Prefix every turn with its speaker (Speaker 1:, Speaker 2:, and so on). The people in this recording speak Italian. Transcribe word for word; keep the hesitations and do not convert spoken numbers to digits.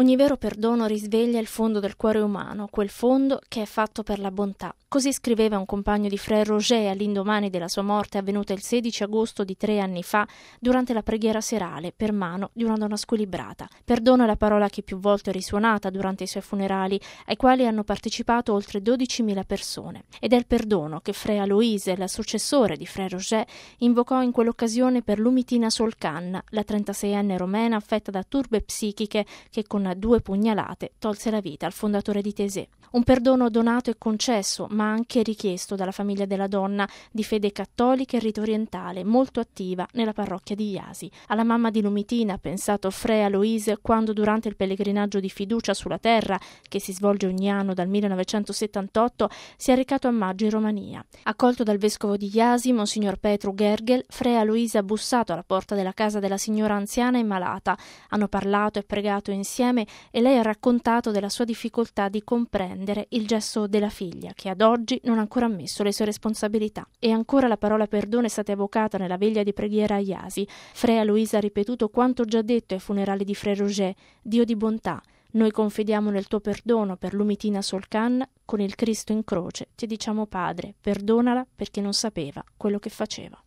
Speaker 1: Ogni vero perdono risveglia il fondo del cuore umano, quel fondo che è fatto per la bontà. Così scriveva un compagno di Frère Roger all'indomani della sua morte avvenuta il sedici agosto di tre anni fa durante la preghiera serale per mano di una donna squilibrata. Perdono è la parola che più volte è risuonata durante i suoi funerali, ai quali hanno partecipato oltre dodicimila persone. Ed è il perdono che Frère Aloïse, il successore di Frère Roger, invocò in quell'occasione per Lumitina Solcan, la trentaseienne romena affetta da turbe psichiche che con due pugnalate tolse la vita al fondatore di Taizé. Un perdono donato e concesso, ma anche richiesto dalla famiglia della donna, di fede cattolica e rito orientale, molto attiva nella parrocchia di Iasi. Alla mamma di Lumitina ha pensato Frère Aloïse quando durante il pellegrinaggio di fiducia sulla terra, che si svolge ogni anno dal millenovecentosettantotto, si è recato a maggio in Romania. Accolto dal vescovo di Iasi, Monsignor Petru Gergel, Frère Aloïse ha bussato alla porta della casa della signora anziana e malata. Hanno parlato e pregato insieme e lei ha raccontato della sua difficoltà di comprendere il gesto della figlia, che ad oggi non ha ancora ammesso le sue responsabilità. E ancora la parola perdono è stata evocata nella veglia di preghiera a Iasi. Frère Aloïse ha ripetuto quanto già detto ai funerali di Frère Roger: Dio di bontà, noi confidiamo nel tuo perdono per Lumitina Solcan, con il Cristo in croce ti diciamo Padre, perdonala perché non sapeva quello che faceva.